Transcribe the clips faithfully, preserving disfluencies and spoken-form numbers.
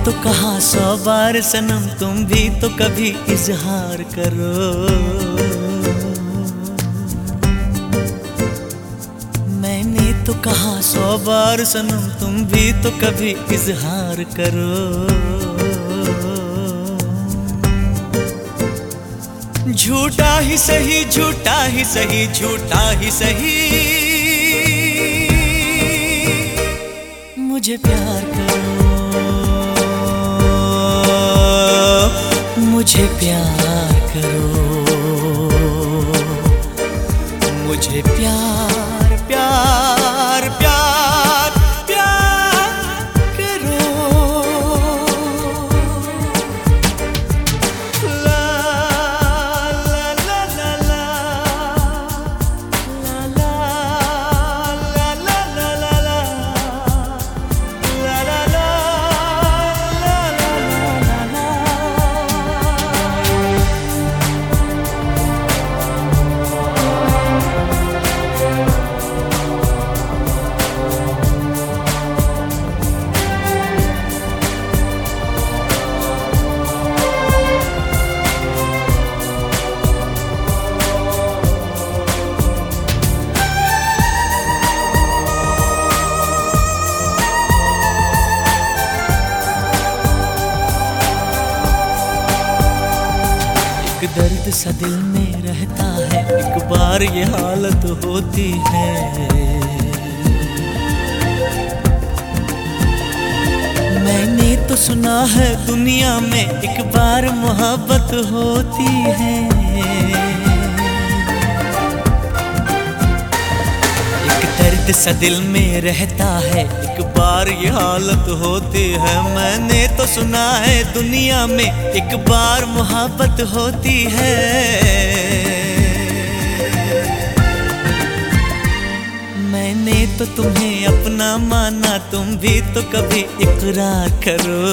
तो कहा सौ बार सनम तुम भी तो कभी इजहार करो। मैंने तो कहा सौ बार सनम तुम भी तो कभी इजहार करो। झूठा ही सही झूठा ही सही झूठा ही सही मुझे प्यार करो, मुझे प्यार करो, मुझे प्यार प्यार प्यार प्यार करो। ला ला ला ला ला ला ला ला ला ला ला दर्द सा दिल में रहता है, एक बार ये हालत होती है। मैंने तो सुना है दुनिया में एक बार मोहब्बत होती है। एक दर्द सा दिल में रहता है, एक बार ये हालत होती है। मैंने तो सुना है दुनिया में एक बार मोहब्बत होती है। मैंने तो तुम्हें अपना माना, तुम भी तो कभी इकरार करो।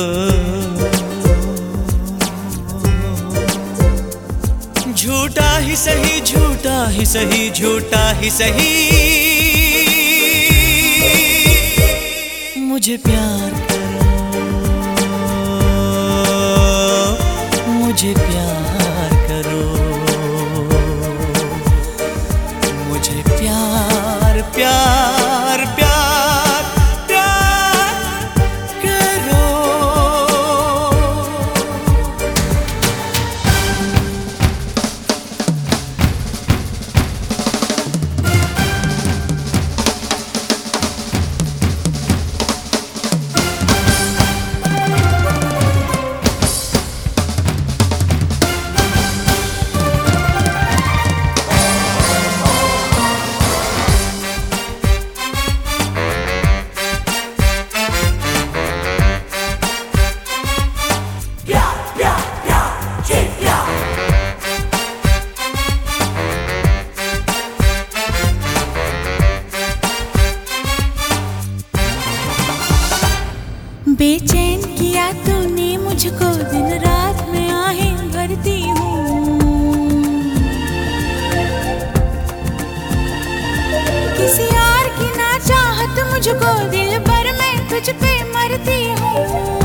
झूठा ही सही झूठा ही सही झूठा ही सही मुझे प्यार करो, मुझे प्यार करो, मुझे प्यार प्यार प्यार प्यार करो। बेचैन किया तूने मुझको, दिन रात में आहें भरती हूँ। किसी और की ना चाहत मुझको, दिल भर में तुझ पे मरती हूँ।